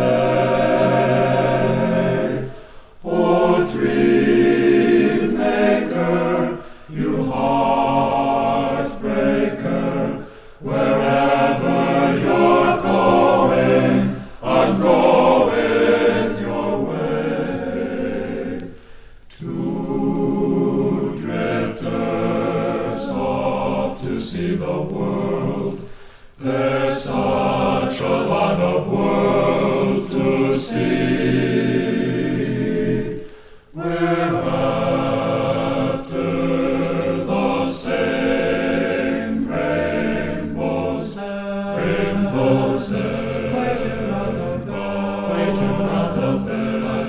O dream maker, you heartbreaker, wherever you're going, I'm going your way. Two drifters off to see the world. There's such a lot of world to see. We're after the same rainbows, rainbows, waiting round the bend.